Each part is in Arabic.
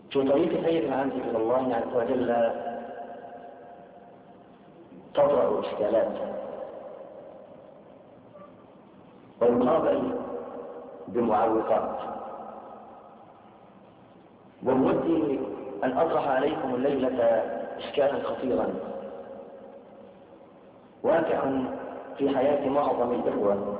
في طريق سير العبد إلى الله عز وجل تطرأ إشكالات ويقابل بمعوقات. وودي أن أطرح عليكم الليلة إشكالا خطيرا واقع في حياة معظم الإخوة.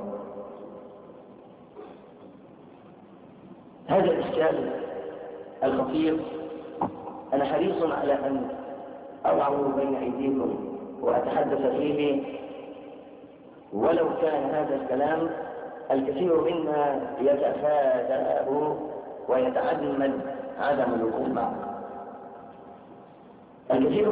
هذا الإشكال الخطير أنا حريص على أن أضعه بين أيديكم وأتحدث فيه، ولو كان هذا الكلام الكثير منا يتفاداه ويتعمد عدم الوقوف معه. الكثير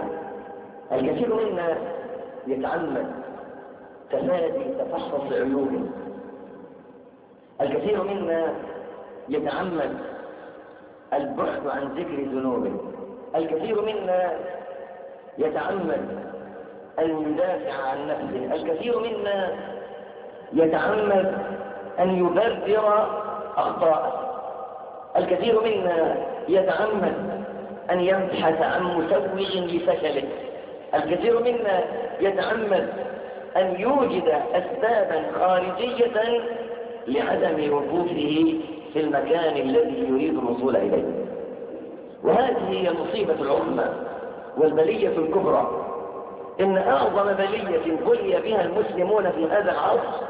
منا يتعمد تفادي تفحص عيوبه. الكثير منا يتعمد البعد عن ذكر ذنوبه. الكثير منا يتعمد أن يدافع عن نفسه. الكثير منا يتعمد أن يبرر أخطاءه. الكثير منا يتعمد أن يبحث عن مسوغ لفشله. الكثير منا يتعمد أن يوجد أسبابا خارجية لعدم وقوفه في المكان الذي يريد الوصول إليه. وهذه هي المصيبة العظمى والبلية الكبرى. إن أعظم بلية بلي بها المسلمون في هذا العصر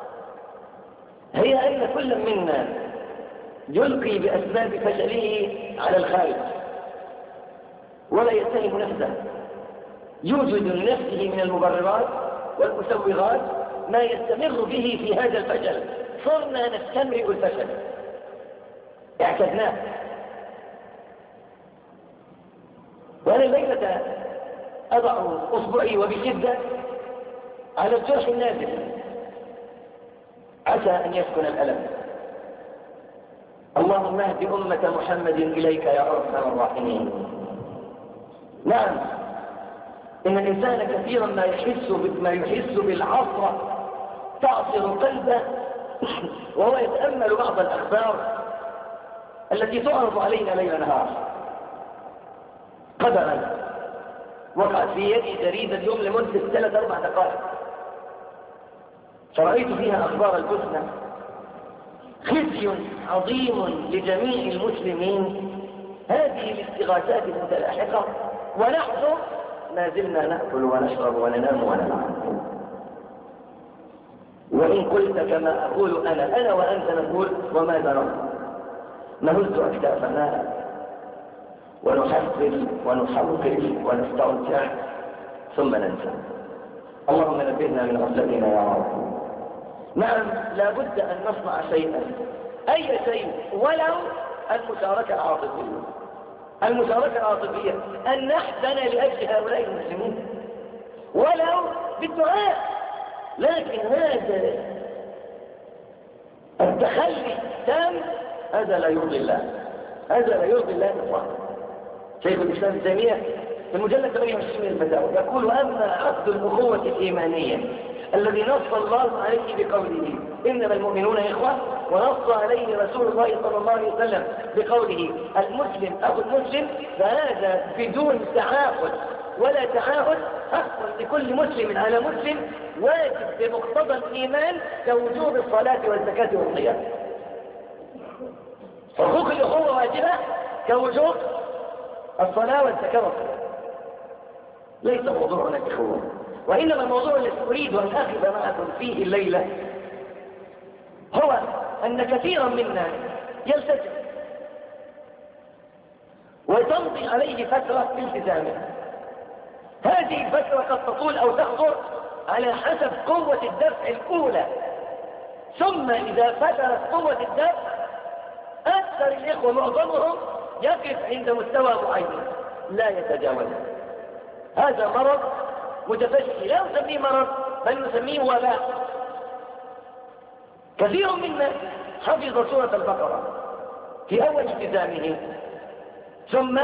هي أن كل منا يلقي بأسباب فشله على الخارج ولا يتهم نفسه. يوجد لنفسه من المبررات والمسوغات ما يستمر به في هذا الفشل. صرنا نستمرئ الفشل، اعتدناه. وأنا الليلة أضع أصبعي وبشدة على الجرح النازل، عسى أن يسكن الألم. اللهم اهد أمة محمد إليك يا أرحم الراحمين. نعم، إن الإنسان كثيرا ما يحس بالعصرة تعصر قلبه وهو يتأمل بعض الأخبار التي تعرض علينا ليل نهار. قدرا وقعت في يدي جريدة اليوم لمدة 3-4 دقائق، فرأيت فيها أخبار البوسنة، خزي عظيم لجميع المسلمين. هذه الاستغاثات المتلاحقة ونحن ما زلنا نأكل ونشرب وننام ونلعب. وإن قلت كما أقول أنا وأنت نقول وماذا نرى؟ نهز أكتافنا ونحفل ونحوقل ونستمتع ثم ننسى. اللهم نبهنا من غفلتنا يا رب. نعم، لابد أن نصنع شيئا، أي شيء، ولو المشاركة العاطفية. المشاركة العاطفية أن نحزن لأجل هؤلاء المسلمين ولو بالدعاء. لكن هذا التخلي التام هذا لا يرضي الله، هذا لا يرضي الله إطلاقا. شيخ الإسلام ابن تيمية في المجلد 28 من الفتاوى يقول: أما عقد الأخوة الإيمانية الذي نص الله عليه بقوله إنما المؤمنون إخوة، ونص عليه رسول الله صلى الله عليه وسلم بقوله المسلم أخو المسلم، فهذا بدون تعاقد ولا تعاهد حق لكل مسلم على مسلم، واجب بمقتضى الإيمان كوجوب الصلاة والزكاة والصيام. حقوق الأخوة واجبة كوجوب الصلاة والزكاة والصيام. ليس موضوعنا الأخوة، وإنما الموضوع الذي أريد أن أخذ معكم فيه الليلة هو أن كثيرا منا يلتزم وتمضي عليه فترة في التزامه. هذه الفترة قد تطول أو تقصر على حسب قوة الدفع الأولى، ثم إذا فترت قوة الدفع أكثر الإخوة معظمهم يقف عند مستوى معين لا يتجاوزه. هذا مرض متفشي، لا نسميه مرض بل نسميه وباء. كثير منا حفظ سورة البقرة في أول التزامه ثم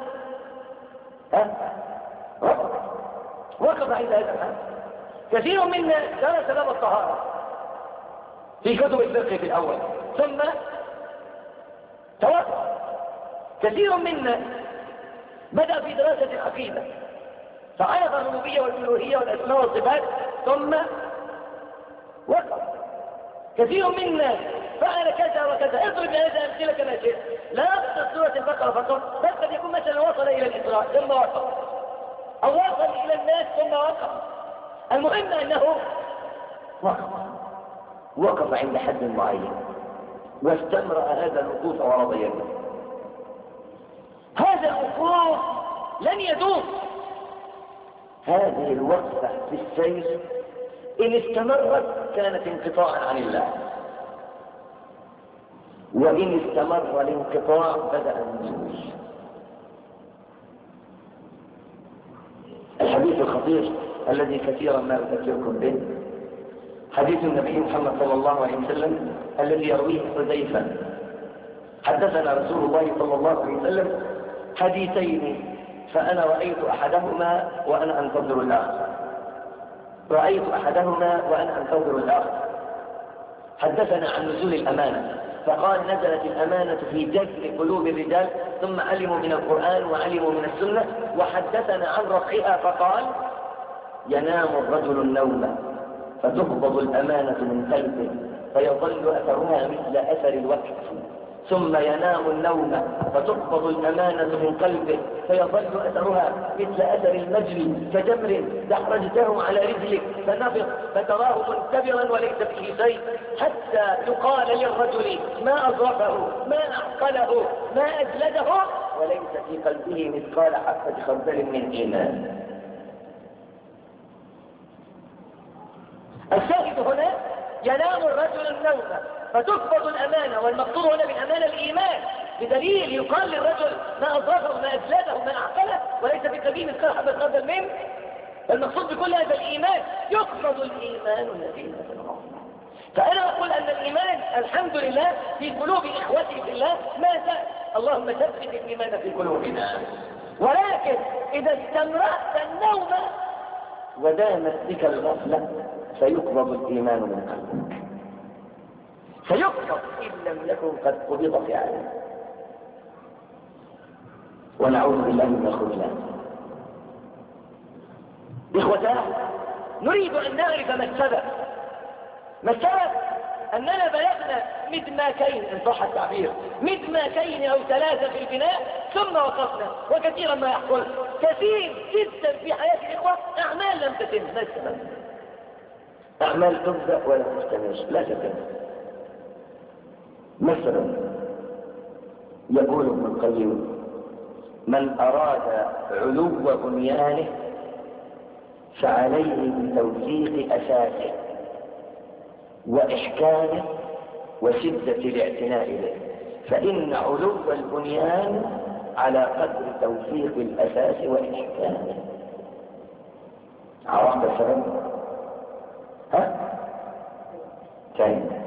وقف عند هذا الحد. كثير منا درس باب الطهارة في كتب الفقه في الأول ثم توقف كثير منا بدأ في دراسة العقيدة فعرف الربوبية والألوهية والأسماء والصفات ثم وقف. كثير منا فعل كذا وكذا. اضرب هذا أمثلة كما شئت، لا أقصد سورة البقرة فقط، بل قد يكون مثلا وصل إلى الإسراء ثم وقف، أو وصل إلى الناس ثم وقف. المهم أنه وقف عند حد معين واستمرأ هذا الوقوف ورضي به. هذا الوقوف لن يدوم. هذه الوقفة في السير إن استمرت كانت انقطاعا عن الله، وإن استمر الانقطاع بدأ النزول. الحديث الخطير الذي كثيرا ما أذكركم به حديث النبي محمد صلى الله عليه وسلم الذي يرويه حذيفة: حدثنا رسول الله صلى الله عليه وسلم حديثين فأنا رأيت أحدهما وأنا أنتظر الآخر. رأيت أحدهما وأنا أنتظر الآخر. حدثنا عن نزول الأمانة فقال: نزلت الأمانة في جذر قلوب الرجال ثم علموا من القرآن وعلموا من السنة. وحدثنا عن رفعها فقال: ينام الرجل النوم فتقبض الأمانة من قلبه فيظل أثرها مثل أثر الوقت، ثم ينام النوم فتقبض الأمانة من قلبه فيظل أثرها مثل أثر المجري كجمر دحرجته على رجلك فنفض فتراه منتبرا وليس فيه شيء، حتى يقال للرجل: ما أظرفه، ما أعقله، ما أجلده، وليس في قلبه مثقال حبة خردل من إيمان. الشاهد هنا: ينام الرجل النوم فتقبض الأمانة، والمقصود هنا بالأمانة الإيمان، بدليل يقال للرجل: ما أظرفه، ما أجلده، ما أعقله، وليس في قلبه مثقال حبة خردل منه. المقصود بكل هذا الإيمان. يقبض الإيمان الذين في الأرض. فأنا أقول أن الإيمان الحمد لله في قلوب إخوتي في الله ما زال. اللهم ثبت الإيمان في قلوبنا. ولكن إذا استمرأت النوم ودامت بك الغفلة سيقبض الإيمان من قلبك، سيقبض إن لم يكن قد قبض فعلا، ونعوذ بالله من الخذلان. إخوتاه، نريد أن نعرف ما السبب. ما السبب؟ أننا بلغنا مدماكين إن صح التعبير، مدماكين أو ثلاثة في البناء ثم وقفنا. وكثيرا ما يحصل كثير جدا في حياة الإخوة أعمال لم تتم. ما السبب؟ أعمال تبدأ ولا تستمر، لا تتم. مثلا يقول ابن القيم: من أراد علو بنيانه فعليه بتوثيق أساسه وإحكامه وشدة الاعتناء به، فإن علو البنيان على قدر توثيق الأساس وإحكامه. عرفت السبب؟ ها؟ ثاني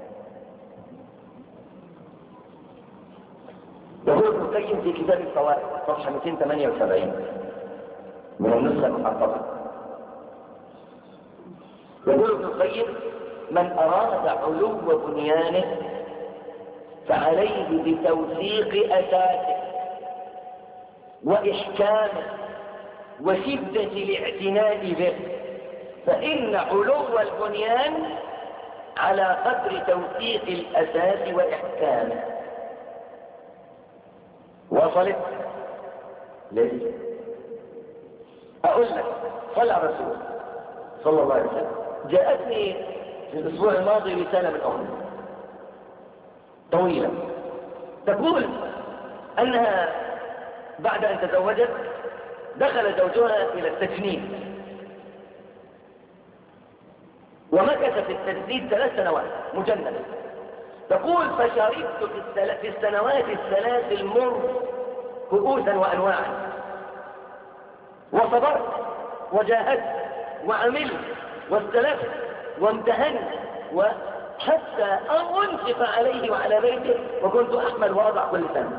يقول ابن القيم في كتاب الفوائد صفحة 278 من النسخة المحققة، يقول ابن القيم: من أراد علو بنيانه فعليه بتوثيق أساسه وإحكامه وشدة الاعتناء به، فإن علو البنيان على قدر توثيق الأساس وإحكامه. وصلت؟ ليه؟ أقول لك: صلى على الرسول صلى الله عليه وسلم. جاءتني في الأسبوع الماضي رسالة من أم طويلة تقول أنها بعد أن تزوجت دخل زوجها إلى التجنيد ومكث في التجنيد 3 سنوات مجندا. تقول: فشربت في السنوات الثلاث المر كؤوسا وأنواعا، وصبرت وجاهدت وعملت واستلفت وامتهنت وحتى أنفق عليه وعلى بيته، وكنت أحمل وأضع كل سنة.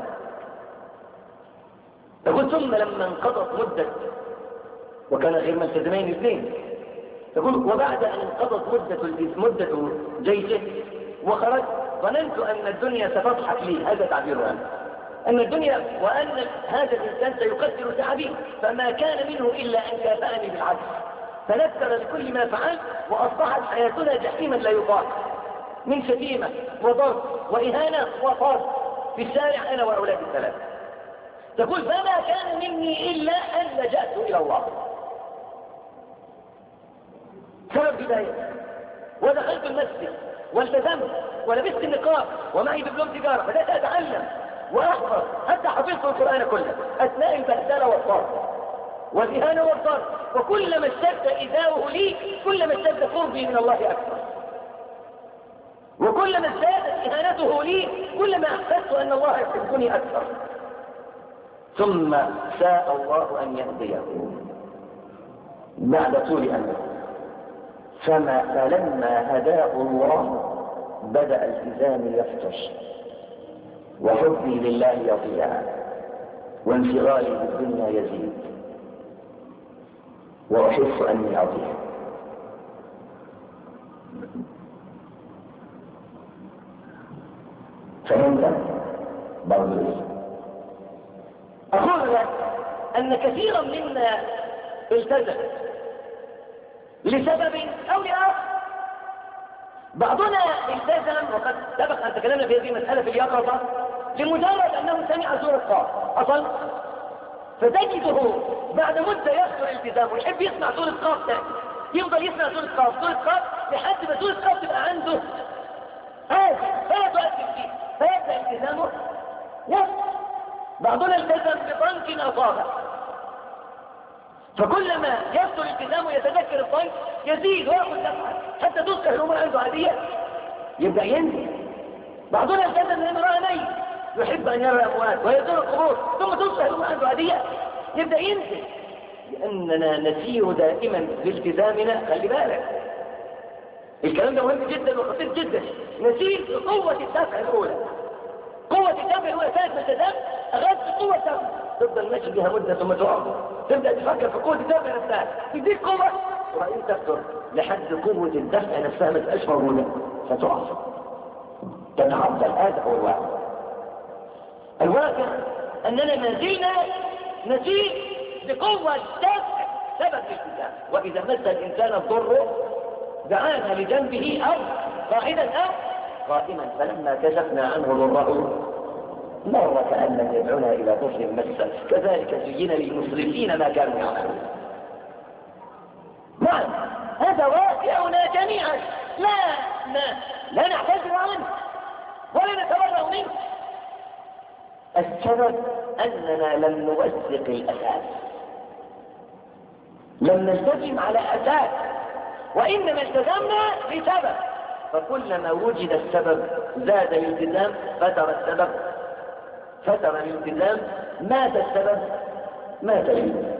تقول: ثم لما انقضت مدة، وكان غير ملتزمين الاثنين، تقول: وبعد أن انقضت مدة جيشه وخرج ظننت أن الدنيا ستضحك لي. هذا تعبيرها. أن الدنيا وأن هذا الإنسان سيقدر تعبي، فما كان منه إلا أن كافأني بالعكس، فنكر لكل ما فعل، وأصبحت حياتنا جحيما لا يطاق، من شتيمة وضرب وإهانة وطرد في الشارع أنا وأولادي الثلاثة. تقول فما كان مني إلا أن لجأت إلى الله، سبب بداية، ودخلت المسجد والتزمت ولبست النقاب ومعي دبلوم تجارة، بدأت أتعلم وأحفظ حتى حفظت القرآن كله أثناء البهدلة والضرب والإهانة والضرب، وكلما اشتد إيذاؤه لي كلما اشتد قربي من الله أكثر، وكلما ازدادت إهانته لي كلما أحسست أن الله يحبني أكثر. ثم شاء الله أن يهديه بعد طول أمره، فلما هداه الله بدأ التزامي يفتش، وحبي لله يضيع، وانشغالي بالدنيا يزيد، وأحس أني أضيع. فهمت؟ برضو أقول لك أن كثيرا منا التزم لسبب أو لآخر. بعضنا التزم، وقد سبق أن تكلمنا في هذه المسألة في اليقظة، لمجرد أنه سمع سورة قاف أصل، فتجده بعد مدة يخسر التزامه ويحب يسمع سورة قاف تاني، يفضل يسمع سورة قاف لحد ما سورة قاف تبقى عنده هذه فلا تؤثر فيه، فيبدأ التزامه يسمع. بعضنا التزم بطنك أصابع، فكلما يصل التزامه يتذكر الطنك يزيد ويأخذ دفعة حتى تذكر الأمور عنده عادية، يبدأ ينزل. بعضنا التزم من امرأة ميت يحب أن يرى الأموات ويزور القبور، ثم تذكر الأمور عنده عادية، يبدأ ينزل. لأننا نسير دائما بالتزامنا. خلي بالك الكلام ده مهم جدا وخطير جدا. نسير بقوة الدفع الأولى، قوة الدفع الأولى ساعة ما تزال أغذت قوة الدفع، تفضل ماشي بها مدة ثم تقع، تبدأ تفكر في قوة الدفع نفسها، تديك قوة وبعدين تكثر لحد قوة الدفع نفسها ما تبقاش موجودة فتقع تتعطل. هذا هو الواقع أننا ما زلنا نسير بقوة الدفع سبب الالتزام. وإذا مس الإنسان الضر دعانا لجنبه أو قاعدا أو قائما، فلما كشفنا عنه ضره مر كأن لم يدعنا إلى ضر مسه، كذلك زين للمسرفين ما كانوا يعملون. نعم هذا واقعنا جميعا، لا نعتذر عنه ولا نتبرأ منه. السبب أننا لم نوثق الأساس، لم نلتزم على أساس، وإنما التزمنا بسبب، فكلما وجد السبب زاد الالتزام، فتر الالتزام، مات السبب مات الالتزام.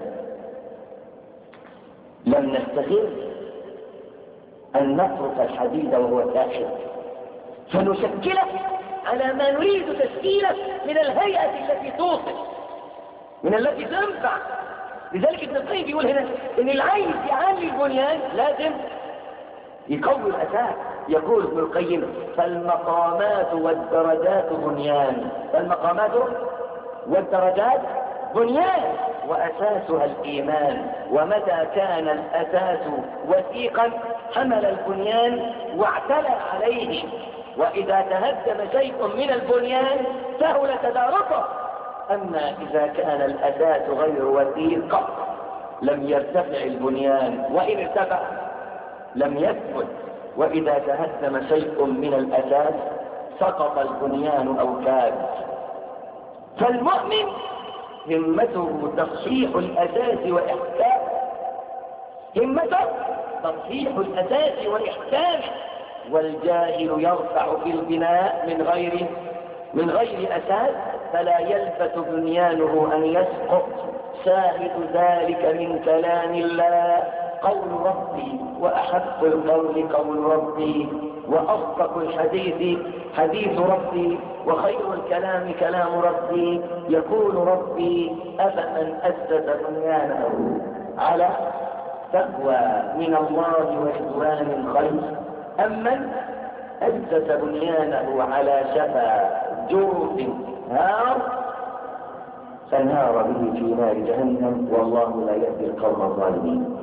لم نستطيع أن نترك الحديد وهو كاشف فنشكله على ما نريد تشكيله من الهيئة التي توصل، من التي تنفع. لذلك ابن القيم يقول هنا ان العايز يعلي البنيان لازم يقوي الأساس. يقول ابن القيم فالمقامات والدرجات بنيان، فالمقامات والدرجات بنيان وأساسها الإيمان، ومتى كان الأساس وثيقا حمل البنيان واعتلى عليه، وإذا تهدم شيء من البنيان سهل تداركه. أما إذا كان الأساس غير وثيق لم يرتفع البنيان، وإن ارتفع لم يثبت. وإذا تهدم شيء من الأساس سقط البنيان أو كاد. فالمؤمن همته تصحيح الأساس وإحكامه، همته تصحيح الأساس وإحكامه. والجاهل يرفع في البناء من غير أساس فلا يلفت بنيانه أن يسقط. شاهد ذلك من كلام الله قول ربي، وأحق القول قول ربي، وأصدق الحديث حديث ربي، وخير الكلام كلام ربي. يقول ربي أفمن أسس بنيانه على تقوى من الله ورضوان خير أمن أسس بنيانه على شفا جرف هار فانهار به في نار جهنم والله لا يهدي القوم الظالمين.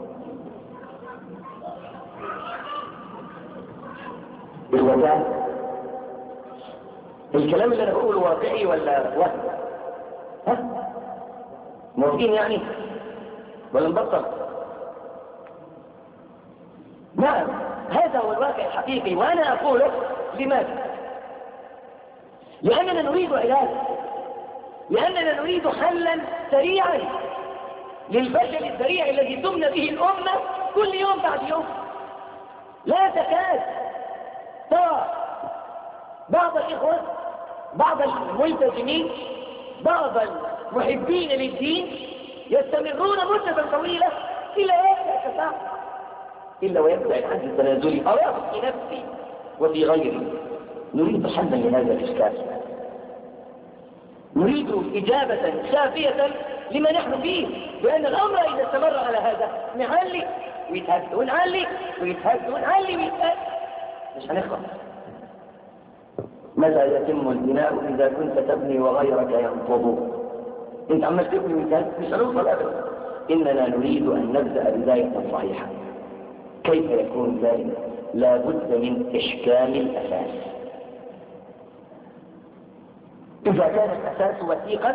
إخوتان، الكلام اللي أنا بقوله واقعي ولا وهم؟ ها؟ موافقين يعني؟ ولا نبطل؟ نعم، هذا هو الواقع الحقيقي، وأنا أقوله. لماذا؟ لأننا نريد علاج، لأننا نريد حلا سريعا للفشل السريع الذي تمنى به الأمة كل يوم بعد يوم. لا تكاد ترى بعض الإخوة، بعض الملتزمين، بعض المحبين للدين يستمرون مدة طويلة إلا يبدأ تساعد، إلا ويبدأ الحد التنازلي أو يأخذ في نفسي وفي غيري. نريد حلا لهذا الإشكال، نريد إجابة شافية لما نحن فيه، لأن الأمر إذا استمر على هذا نعلي ويتهد ونعلي ويتهد ونعلي ويتهد، مش هنخلص. متى يتم البناء إذا كنت تبني وغيرك ينقض؟ انت عمال تبني ويتهد، مش هنوصل أبدا. إننا نريد أن نبدأ بداية صحيحة. كيف يكون ذلك؟ لا بد من إحكام الأساس. إذا كان الأساس وثيقا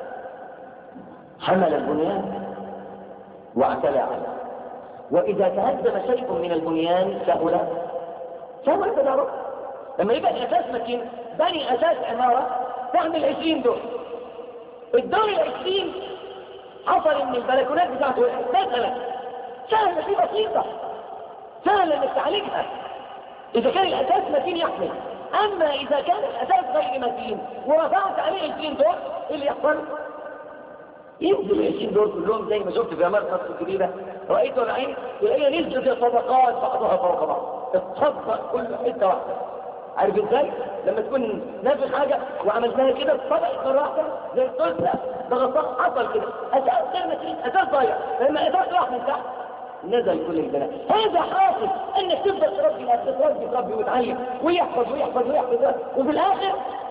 حمل البنيان واعتلى عليه، وإذا تهدم شيء من البنيان سهل التدارك. لما يبقى الأساس متين، بني أساس عمارة تعمل 20 دور، الدور 20 حصل ان البلكونات بتاعته مثلا سهلة، دي بسيطة، سهلة انك تعالجها إذا كان الأساس متين يحمل. أما إذا كان الأساس غير متين ورفعت عليه 20 دور، إيه اللي يحصل؟ ينزل 20 دور كلهم زي ما شفت في عمارة مصر الجديدة، رأيته العين تلاقيها نزلت الطبقات بعضها فوق بعض، اتطبق كل حتة واحدة. عارف ازاي؟ لما تكون نافذ حاجة وعملتها كده اتطبقت مرة واحدة زي الطفلة ضغطها حصل كده. أساس غير متين، أساس ضايع، لما أساس راح من تحت نزل كل البناء. هذا حاصل انك تفضل تربي وتعلم ويحفظ ويحفظ ويحفظ، وفي الاخر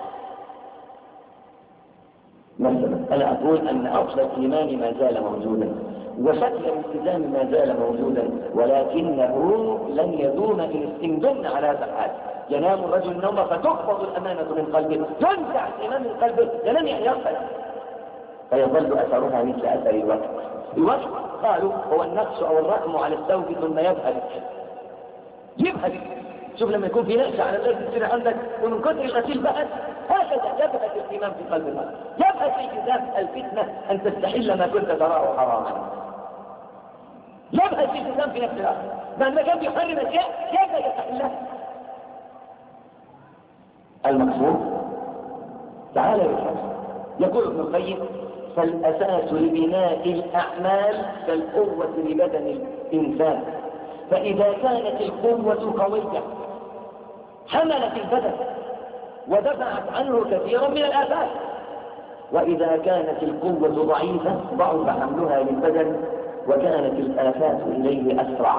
مثلا انا اقول ان اصل الايمان ما زال موجودا وشكل الالتزام ما زال موجودا، ولكنه لن يدوم ان استمدن على هذا الحال. ينام الرجل النوم فتقبض الامانه من قلبه، ينزع الايمان من قلبه، ينام يغفل، فيظل اثرها مثل اثر الوقت. الوقت قالوا هو النقص او الرقم على الثوب ثم يبهد. شوف لما يكون في نقص على الثوب تصير عندك ومن كثر الغسيل بهد، هكذا يبهد الاهتمام في قلب المرء، يبهد في التزام الفتنه ان تستحل ما كنت تراه حراما، يبهد في التزام في نفس الوقت مهما كان يحرم اشياء كيف يستحلها. المقصود تعالى بالحق. يقول ابن القيم: فالأساس لبناء الأعمال كالقوة لبدن الإنسان، فإذا كانت القوة قوية حملت البدن ودفعت عنه كثيرا من الآفات، وإذا كانت القوة ضعيفة ضعف حملها للبدن وكانت الآفات إليه أسرع.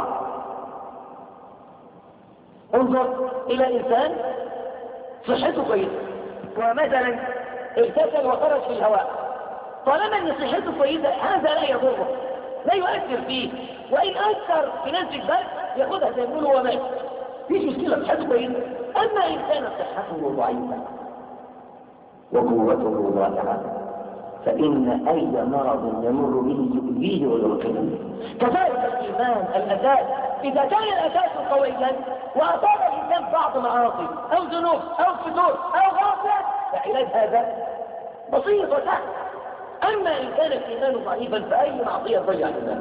انظر إلى إنسان صحته كويسة ومثلا اغتسل وخرج في الهواء، طالما ان صحته كويسه هذا لا يضره، لا يؤثر فيه، وان اثر في نزل البرد ياخذها زي ما يقولوا ومات، مفيش مشكله، صحته كويسه. اما ان كانت صحته ضعيفه وقوته ضائعه فان اي مرض يمر به يؤذيه ويرقيه. كذلك الايمان الاساس، اذا كان الاساس قويا واصاب الانسان بعض معاصي او ذنوب او فتور او غفله فعلاج هذا بسيط وسهل. أما إن كان الإيمان ضعيفا فأي معصية ضيع الإيمان.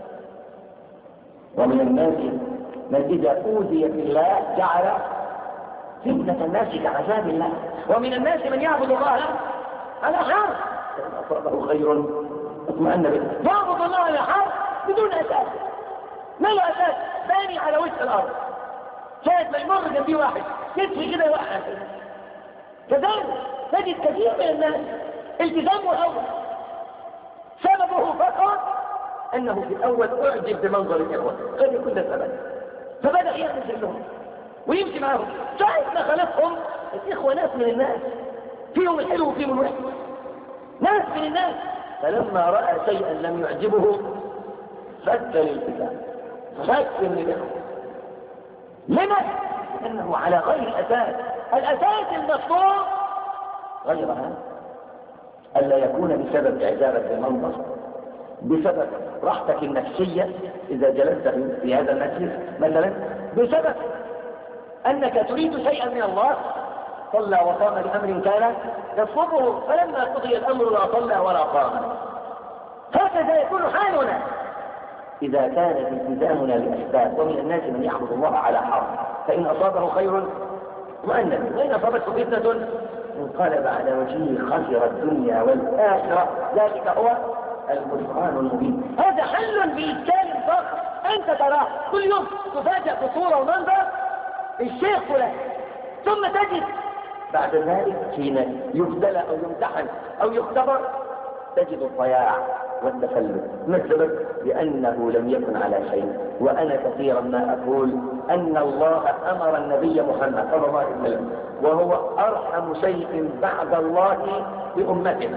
ومن الناس من إذا أوذي في الله جعل فتنة الناس كعذاب الله، ومن الناس من يعبد الله على حرف فإن أصابه خير اطمأن به، يعبد الله على حرف بدون أساس، ما له أساس، باني على وجه الأرض، كانت ما يمر جنبيه واحد يدفي كده يوقع. كذلك تجد كثير من الناس التزامه الأول سببه فقط أنه في الأول أعجب بمنظر الإخوة، قد يكون ده سبب، فبدأ يأخذ لهم ويمشي معهم. ساعة ما خلقهم الإخوة ناس من الناس، فيهم الحلو وفيهم الوحش، ناس من الناس فلما رأى شيئا لم يعجبه فك الالتزام، فك من الإخوة. لما؟ لأنه على غير أساس. الأساس المطلوب غير هذا، ألا يكون بسبب إعجابك بالمنظر، بسبب راحتك النفسية إذا جلست في هذا المجلس مثلا، بسبب أنك تريد شيئا من الله. صلى وقام لأمر كان يطلبه، فلما قضي الأمر لا صلى ولا قام. هكذا يكون حالنا إذا كان التزامنا لأسباب. ومن الناس من يعبد الله على حرف، فإن أصابه خير مؤنب، وإن أصابته فتنة انقلب على وجهه خسر الدنيا والآخرة. ذلك هو الخسران المبين. هذا حل بإشكال ضخم أنت تراه كل يوم، تفاجأ بصورة ومنظر الشيخ فلان، ثم تجد بعد ذلك حين يبتلى أو يمتحن أو يختبر تجد الضياع والتفلت. ما السبب؟ لأنه لم يكن على شيء. وأنا كثيرا ما أقول أن الله أمر النبي محمد صلى الله عليه وسلم، وهو أرحم شيء بعد الله بأمته،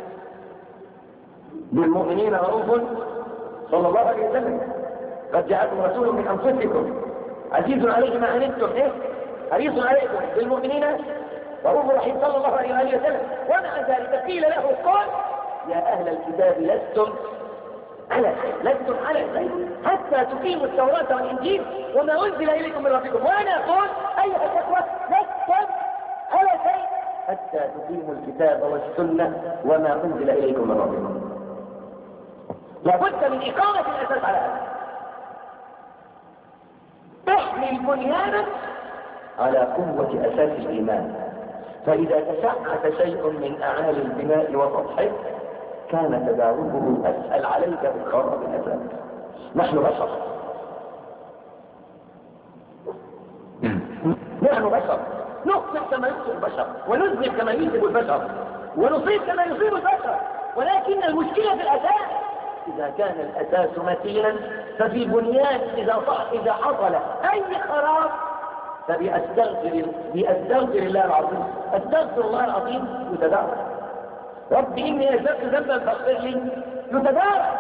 بالمؤمنين رؤوف صلى الله عليه وسلم. قد جاءكم رسول من أنفسكم عزيز عليه ما عنتم حريص عليكم بالمؤمنين رؤوف رحيم صلى الله عليه وسلم. ومع ذلك قيل له قال يا أهل الكتاب لستم على شيء حتى تقيموا التوراة والإنجيل وما أنزل إليكم من ربكم. وأنا أقول أيها الأخوة لستم على شيء حتى تقيموا الكتاب والسنة وما أنزل إليكم من ربكم. لابد من إقامة الأساس على هذا. احمل بنيانك على قوة أساس الإيمان، فإذا تشعث شيء من أعالي البناء وسطحه كان تداوله أسهل عليك بالخراب الأساس. نحن بشر، نخطئ كما يخطئ البشر، ونذنب كما يذنب البشر، ونصيب كما يصيب البشر. ولكن المشكلة في الأساس. إذا كان الأساس متينا ففي البنيان إذا حصل أي خراب فبأستغفر الله العظيم، أستغفر الله العظيم يتدارك. رب إني أذنبت ذنبا فاغفر لي يتدارك.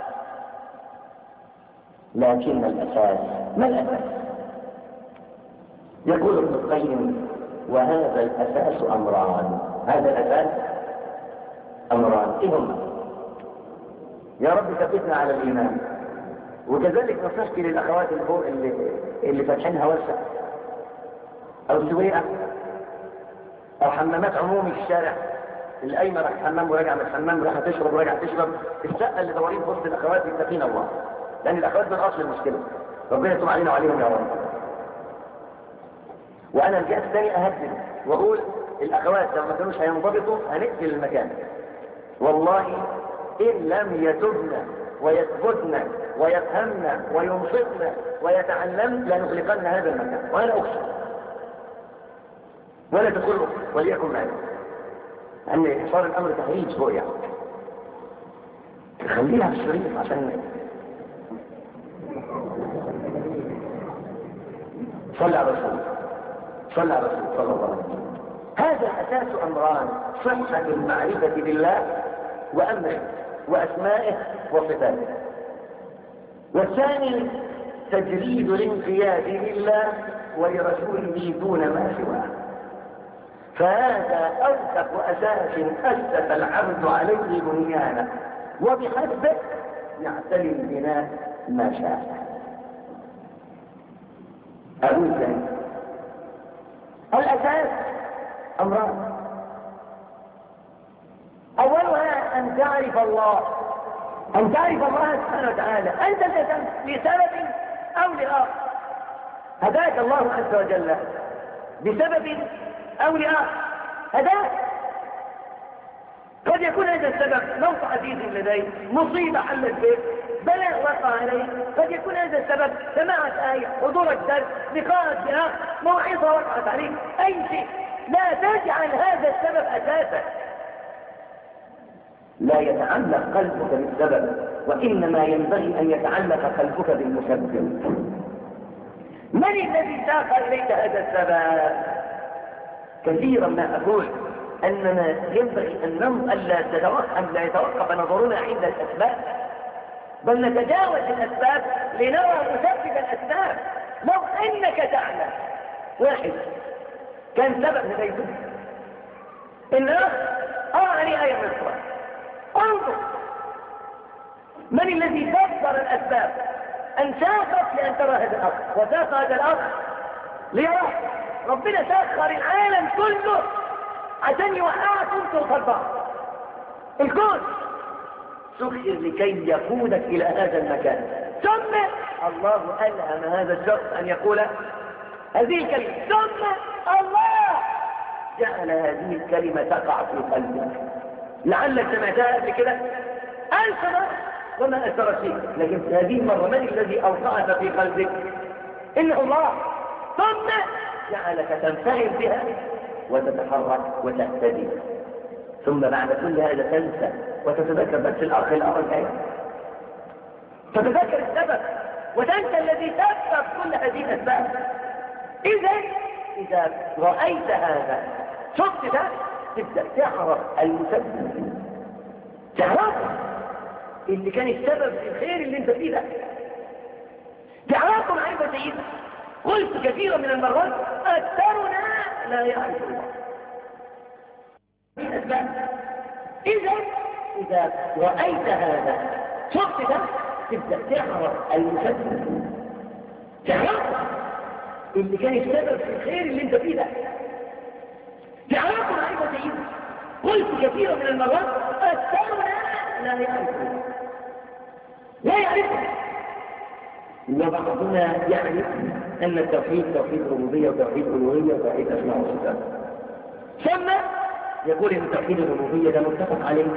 لكن الأساس ما الأساس؟ يقول ابن القيم وهذا الأساس أمران. هذا الأساس أمران إهم يا رب ثبتنا على الإيمان. وكذلك نصيحتي للأخوات اللي فاتحينها ورشة أو سويقة أو حمامات عمومي في الشارع، اللي قايمة راح حمام وراجع من الحمام وراح تشرب وراجع تشرب، الشقة اللي دورين في وسط الأخوات يتقين الله، لأن الأخوات من أصل المشكلة. ربنا يتوب علينا وعليهم يا رب. وأنا الجهة الثانية أهدد وأقول الأخوات لو ما كانوش هينضبطوا هنقتل المكان. والله إن لم يتبنا ويثبتنا ويفهمنا وينصفنا ويتعلم لنغلقن هذا المكان. وأنا أقسم ولا تدخلوا وليكن معي، لأن صار الأمر تهريج فوق يعني. خليها في الشريف عشان صلى على الرسول صلى الله عليه وسلم. هذا الأساس أمران: صحة المعرفة بالله وأمره وأسمائه وصفاته، والثاني تجريد الانقياد لله ولرسوله دون ما سواه. فهذا أوثق أساس أسس العبد عليه بنيانه، وبحسبه يعتلي البناء ما شاء. أقول ثاني الأساس أمران: أولها أن تعرف الله سبحانه وتعالى أنت لسبب أو لآخر. هداك الله عز وجل بسبب أو لآخر، هداك. قد يكون هذا السبب موت عزيز لديه، مصيبة حلت بك، بلاء وقع عليه. قد يكون هذا السبب سماعة آية، حضورك درس، لقاءك بأخ، موعظة وقعت عليك، أي شيء. لا تجعل هذا السبب أساسا. لا يتعلق قلبك بالسبب، وإنما ينبغي أن يتعلق قلبك بالمسبب. من الذي ساق إليك هذا السبب؟ كثيرا ما أقول أننا ينبغي أن لا يتوقف نظرنا عند الأسباب، بل نتجاوز الأسباب لنرى مسبب الأسباب. لو أنك تعلم واحد كان سبب هدايته الناس عليه آية من القرآن، انظر من الذي دبر الأسباب أن ساقط لأن ترى هذا الأخ وساق هذا الأخ ليرى. ربنا سخر العالم كله عشان يوقعك انت وخلفه. الكون سخر لكي يقودك إلى هذا المكان، ثم الله ألهم هذا الشخص أن يقول هذه الكلمة، ثم الله جعل هذه الكلمة تقع في قلبك. لعلك سمعتها قبل كده 1000 مرة وما أثر شيء، لكن في هذه المرة من الذي أوقعها في قلبك؟ إنه الله، ثم جعلك تنفعل بها وتتحرك وتهتدي. ثم بعد كل هذا تنسى وتتذكر بس الأخ الآية، تتذكر السبب وتنسى الذي سبب كل هذه الأسباب. إذا رأيت هذا شفت ده تبدأ تعرف المسبب، تعرف اللي كان السبب في الخير اللي انت فيه ده. تعرفوا معرفة سيدنا، قلت كثيرا من المرات أكثرنا لا يعرف الله. إذا رأيت هذا شفت ده تبدأ تعرف المسبب، تعرف اللي كان السبب في الخير اللي انت فيه ده. تعرفوا معرفة سيدنا، قلت كثيرا من المرات أكثرنا لا يعرف الله، لا يعرفه. وبعضنا يعرف أن التوحيد توحيد ربوبية وتوحيد ألوهية وتوحيد أسماء وصفات، ثم يقول إن توحيد الربوبية ده متفق عليه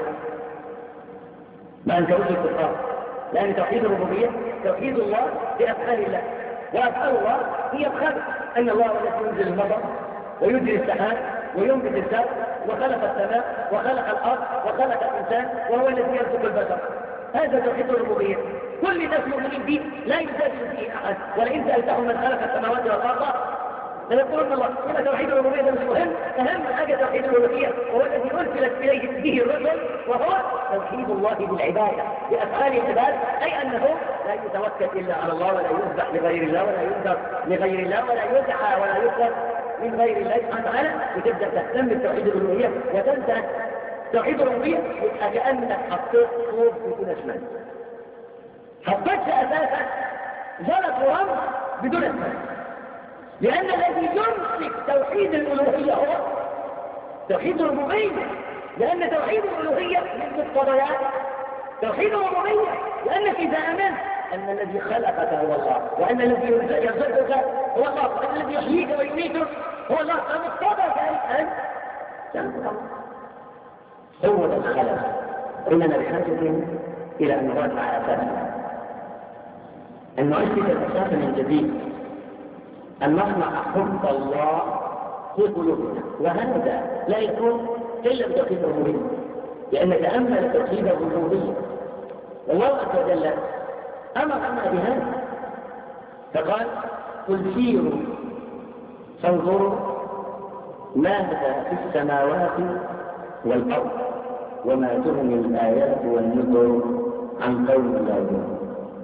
ما أنزلوش اتفاق، لأن توحيد الربوبية توحيد الله بأفعال الله، وأفعال الله هي الخلق، أن الله هو الذي ينزل المطر ويجري السحاب وينبت الزرع وخلق السماء وخلق الأرض وخلق الإنسان وهو الذي يرزق البشر. هذا توحيد الربوبية، كل الناس مؤمنين به لا يجادل فيه أحد، ولئن سألتهم من خلق السماوات والأرض ليقولن الله. إذا توحيد الربوبية ده مش مهم، أهم حاجة توحيد الربوبية وهو الذي أرسلت إليه به الرسل، وهو توحيد الله بالعبادة بأفعال العباد، أي أنه لا يتوكل إلا على الله ولا يذبح لغير الله ولا ينذر لغير الله ولا يدعى ولا يطلب من غير الله سبحانه وتعالى. وتبدأ تهتم بتوحيد الألوهية وتنسى توحيد الربوبية، يبقى كأنك حطيت طوب بدون أسماء، حطيت أساسا زلط ورمز بدون أسماء، لأن الذي يمسك توحيد الألوهية هو توحيد الربوبية، لأن توحيد الألوهية من مقتضيات توحيد الربوبية، لأنك إذا آمنت أن الذي خلقك هو الله، وأن الذي يرزقك هو الله، وأن الذي يحييك ويميتك هو الله، فمقتضى ذلك أن تعبد الله. هو ده الخلق، إننا بحاجة إلى أن نراجع أساسنا، أن نؤسس الأساس من جديد، أن نصنع حب الله في قلوبنا، وهذا لا يكون إلا بتوحيد الربوبية، لأن تأمل توحيد الربوبية والله عز وجل أمرنا بهذا، فقال قل سيروا فانظروا ماذا في السماوات والأرض وما تغني الآيات والنذر عن قوم لا يؤمنون.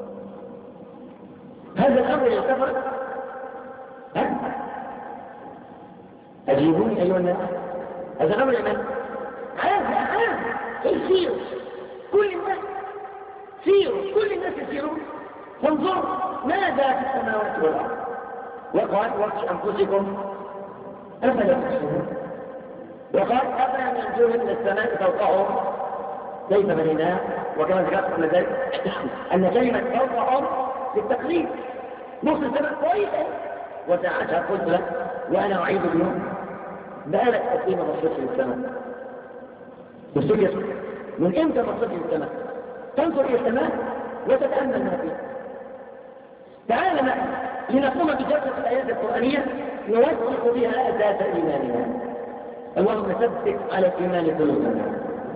هذا الأمر يعتبر أجيبوني أيها الناس، هذا الأمر من هذا سيروا كل الناس، سيروا كل الناس يسيرون فانظروا ماذا في السماوات والأرض، وقال وفي أنفسكم أفلا تبصرون، وقال أفلا ينظرون إلى السماء فوقهم كيف بنيناها، وكما ذكرت قبل ذلك أن كلمة فوقهم للتقليد، نص السماء كويسة وساعتها قلت لك وأنا أعيد اليوم بقالك قديمة مصرفة للسماء، تفتكر من إمتى مصرفة للسماء؟ تنظر إلى السماء وتتأمل ما فيه. تعال معنا لنقوم بجرد الآيات القرآنية نوثق بها أساس إيماننا. اللهم ثبت على الإيمان قلوبنا.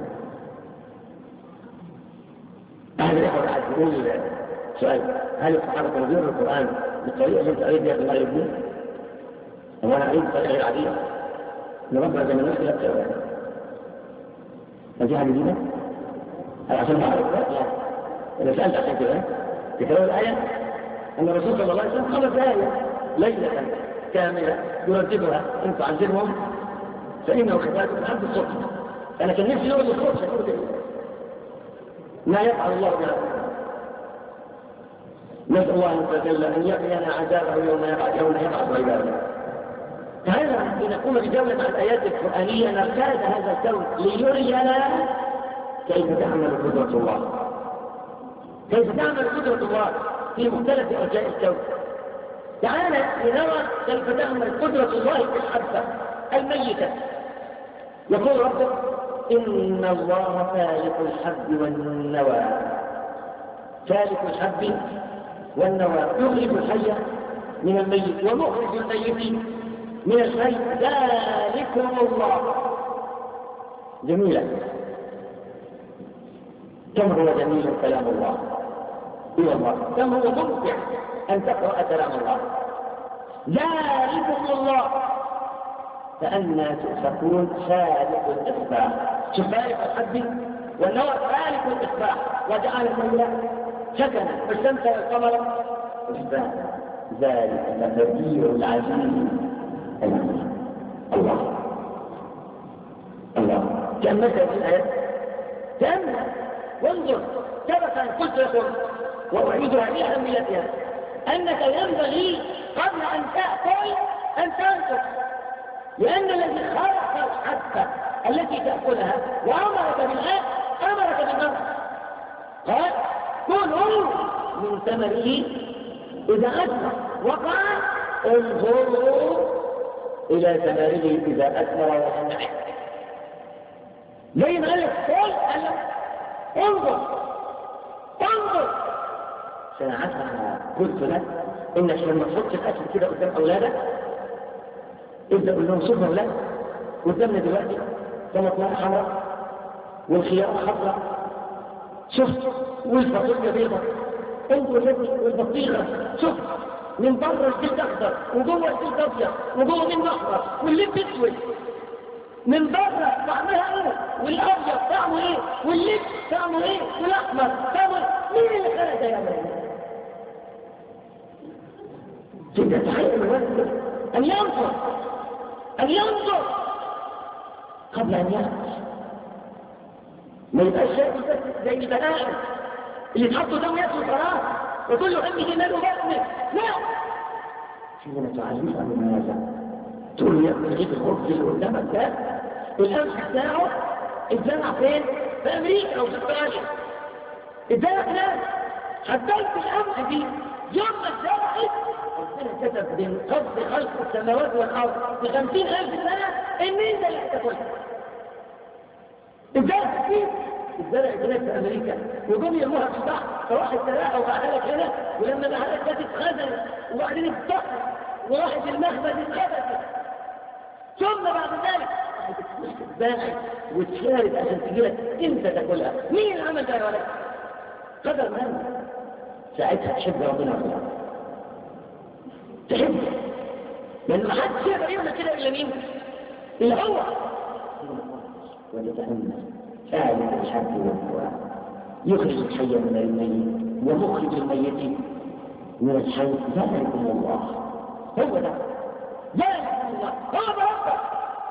أهل الإخوة عايز يقول سؤال، هل الصحابة كانوا يقرأوا القرآن بالطريقة اللي تعرف بها الله يبني؟ وأنا أريد طريقة غير عادية نربع زي ما الناس لا في حاجة جديدة؟ عشان أعرف يعني أنا سألت عشان كده تكرار الآية أن الرسول صلى الله عليه وسلم خلص آية ليلة كاملة يرددها إن تعذبهم فإنه خفاف لحد الصبح. أنا كان نفسي يوم الصبح ما يفعل الله بها. نسأل الله عز وجل أن يقينا عذابه يوم يبعث عباده. هذا لنقوم بجولة عن الآيات القرآنية نرتاد هذا الكون ليرينا كيف تعمل قدرة الله، كيف تعمل قدرة الله في مختلف أرجاء الكون. تعالى لنرى كيف تعمل قدرة الله في الحبة الميتة. يقول ربك إن الله فالق الحب والنوى، فالق الحب والنوى يخرج الحي من الميت ومخرج الميت من الحي ذلكم الله. جميلة، كم هو جميل كلام الله إلى الله، كم هو ممتع أن تقرأ كلام الله. ذلكم الله فأنا تؤفكون فالق الإصباح. شوف فالق الحب والنوى فالق الإصباح وجعل الليل سكنا والشمس والقمر حسبانا ذلك تقدير العزيز العليم. الله الله تأملت هذه الآيات، تأمل وانظر. سبق أن قلت لكم وأعيدها لأهميتها أنك ينبغي قبل أن تأكل أن تنظر، لأن الذي خلق الحبة التي تأكلها وأمرك بالأكل أمرك بالنظر. قال كلوا من ثمره إذا أثمر، وقال انظروا إلى ثمره إذا أثمر وينعم. زي ما قال لك قل قال لك انظر انظر. ساعتها قلت لك إنك لما تحط الأكل كده قدام أولادك ابدأ قول لهم شوفوا أولاد قدامنا دلوقتي طماطم حمراء والخيار حمراء، شوف والفاصوليا بيضاء، انظر والبطيخه، شوف من بره الجلد اخضر وجوه الجلد ابيض وجوه منه احمر واللب اسود، من بره طعمها ايه والابيض طعمه ايه واللب طعمه ايه والاحمر طعمه ايه. مين اللي خلق ده يا ولد؟ كده تخيل الولد ان ينظر ان ينظر قبل ان يأكل، ما يبقاش شايف بس زي البنات اللي تحطوا دم ياكل خلاص وتقول له امي ماله بطنك. لا، حينما تعلمها من هذا تقول له يا ابني غيب الخبز اللي قدامك ده القمح بتاعه اتزرع فين؟ في امريكا او في استراليا. اتزرع هناك حطيت القمح دي يوم ما اتزرعت ربنا كتب من قبل خلق السماوات والارض ب50,000 سنه ان انت اللي هتاكلها. الزرع فين؟ الزرع هناك في امريكا وجم يرموها في البحر فراح الزراعه وبعها لك هنا، ولما بعها لك اتخزنت وبعدين اتطحنت وراحت المخبز اتخبزت، ثم بعد ذلك تتباعد وتشارد عشان تجي لك انت تاكلها. مين اللي عمل ده يا ولد؟ قدر من ساعتها تحب ربنا الله، تحب، لان ما حدش يقدر يعمل كده الا مين؟ الا هو. وتتأمل فعلا الحب والدعاء يخرج الحي من الميت ومخرج الميت من الحي. ذلكم الله، هو ده ذلكم الله، هو ده ربك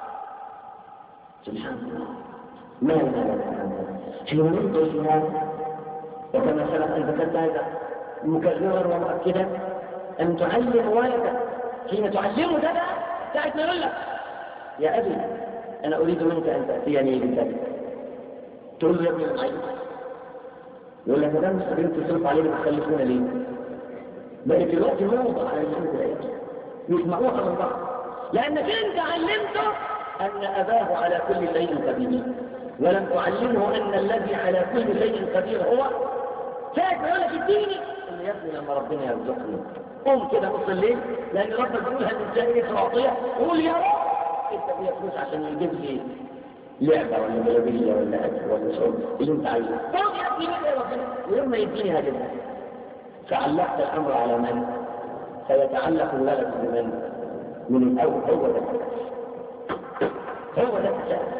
سبحان الله. ما لنا حين ننظر في هذا وكما سبق ان ذكرت هذا مكررا ومؤكدا ان تعلم ولدك حين تعلمه ده ساعة ما يقول لك يا ابي أنا أريد منك أن تأتيني بذلك، تقول له يا ابني أنا عايز، يقول لك مدام مستقيم تصرف علينا وتخلفونا ليه؟ بقت الوقت موضع على الجنة الآية يسمعوها من بعض، لأنك أنت علمته أن أباه على كل شيء قدير، ولم تعلمه أن الذي على كل شيء قدير هو. ساعة ما يقول لك اديني قل يا ابني لما ربنا يرزقني قوم كده نص الليل، لأن ربك بيقول هل الجاهل تعطيه وقول يا رب انت فيها فلوس عشان يجيب لي لعبه ولا بلابيه ولا اكل ولا شرب اللي انت عايزه، طب يا ابني يا ربنا ويوم ما يديني هجيبها. فعلقت الامر على من؟ فيتعلق الولد بمن؟ من الاول. هو ده الاساس،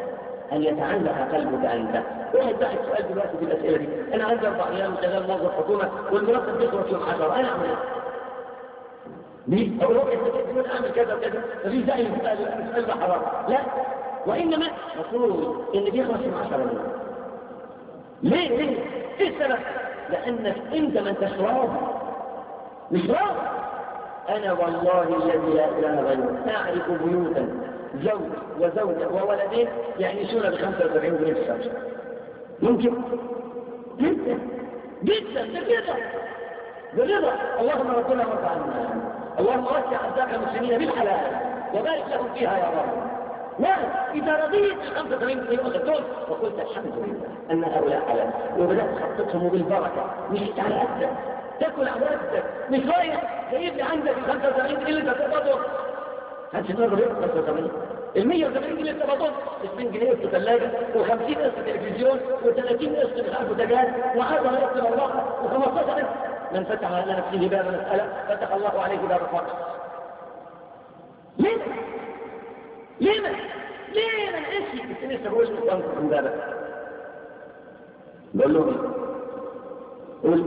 أن يتعلق قلبك أنت. واحد بعد سؤال دلوقتي في الأسئلة دي، أنا عندي 4 أيام وشغال موظف حكومة والمرتب بيخلص يوم 10، أنا أعمل إيه؟ ليه؟ أو الوقت يقول أعمل كذا وكذا، مفيش داعي السؤال ده حرام، لا، وإنما مفروض إن بيخلص يوم 10 منه. ليه؟ إيه السبب؟ لأنك أنت ما أنتش راضي، مش راضي. أنا والله الذي لا إله غيره أعرف بيوتا زوج وزوجة وولدين يعيشون ب75 جنيه في الشهر. يمكن جدا جدا بكده برضا. اللهم ربنا وارض عنا، اللهم وسع ارزاق المسلمين بالحلال وبارك لهم فيها يا رب. نعم، إذا رضيت ال85 جنيه دول وقلت الحمد لله أن هؤلاء حلال، وبدأت خطتهم بالبركة، مش على قدك تاكل على قدك، مش رايح جايب لي عندك ال75 جنيه اللي انت تقبضهم. هتشتغل غير 75 ال180 جنيه اللي تقبضهم، 20 جنيه في ثلاجه، و50 قسط تلفزيون، و30 قسط مش عارف بوتاجاز، و10 قسط مروحه، و15 قسط. من فتح على نفسه باب مسألة فتح الله عليه باب الفقر. ليه ما نعيش في لسه بقول لك من بابك؟ بقول له قل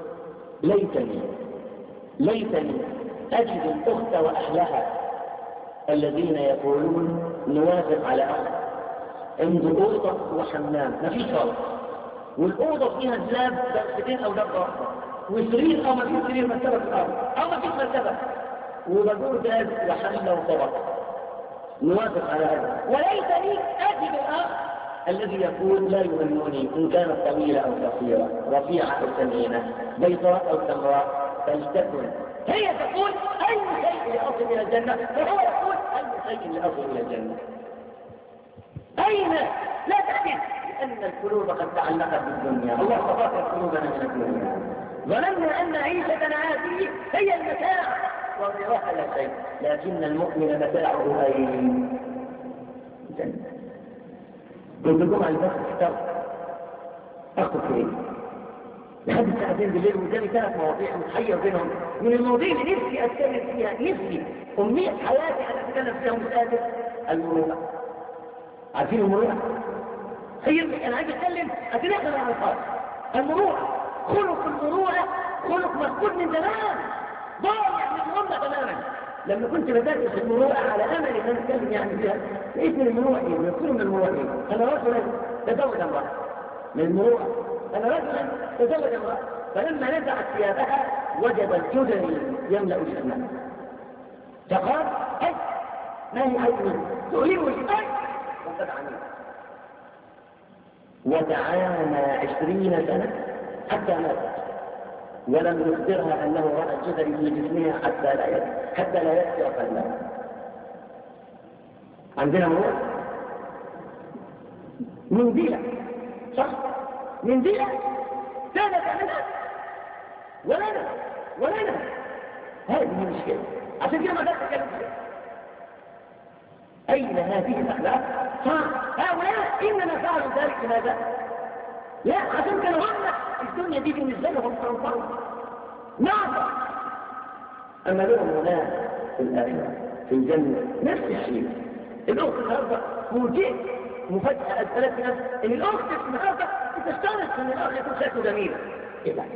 ليتني أجد الأخت وأهلها الذين يقولون نوافق على أخت عنده أوضة وحمام، ما فيش فرق، والأوضة فيها دولاب درستين أو دبة واحدة، وسرير أو ما فيش سرير، مرتبة في الأرض أو ما فيش مرتبة، وبدور جاز وحملة وطبق، نوافق على هذا. وليتني أجد الأخ الذي يقول لا يهمني إن كانت طويلة أو قصيرة، رفيعة أو سمينة، بيضاء أو سمراء، فلتكن هي تقول أي شيء لأصل إلى الجنة، وهو يقول أي شيء لأصل إلى الجنة. أين لا تحدث، لأن القلوب قد تعلقت بالدنيا. الله تطهر قلوبنا من الدنيا. ظننا أن عيشتنا هذه هي المتاع وغيرها لا شيء، لكن المؤمن متاعه أي الجنة. كنت الجمعة اللي فاتت اخترت أخذ فيه لحد الساعتين بالليل، وقدامي 3 مواضيع متحير بينهم. من المواضيع اللي نفسي أتكلم فيها، نفسي أمنية حياتي أن أتكلم فيها مستهدف المروءة. عارفين المروءة؟ هي أنا عايز أتكلم أتناقل عن الخاص. المروءة، خلق المروءة خلق مفقود من زمان، ضايع من الأمة تماما. لما كنت بدرس المروءة على أمل أن أنا أتكلم يعني فيها، لقيت من المروءة إيه؟ يقولوا من المروءة إيه؟ أنا رجلا تزوج امرأة. من المروءة أنا رجلا تزوج امرأة، فلما نزعت ثيابها وجد الجدري يملأ جسمها، فقال أي ما هي عيني تؤلمني أي وقد عنيت. ودعانا 20 سنة حتى ماتت، ولم يخبرها أنه رأى الجدري في جسمها حتى لا يكسر قلبها. عندنا مروءة منديلة، صح؟ منديلة كانت عملها ولنا هذه مشكلة. عشان كده ما قدرت أتكلم فيها. أين هذه الأخلاق؟ هؤلاء إنما فعلوا ذلك لماذا؟ لا، عشان كانوا هم الدنيا دي بالنسبة لهم صنفر نعم. أما لهم هناك في الآخرة في الجنة نفس الشيء. الأخت النهارده فوجئت مفاجأة أسألت نفس إن الأخت النهارده بتشترط إن الأخ يكون شكله جميل. إيه ده؟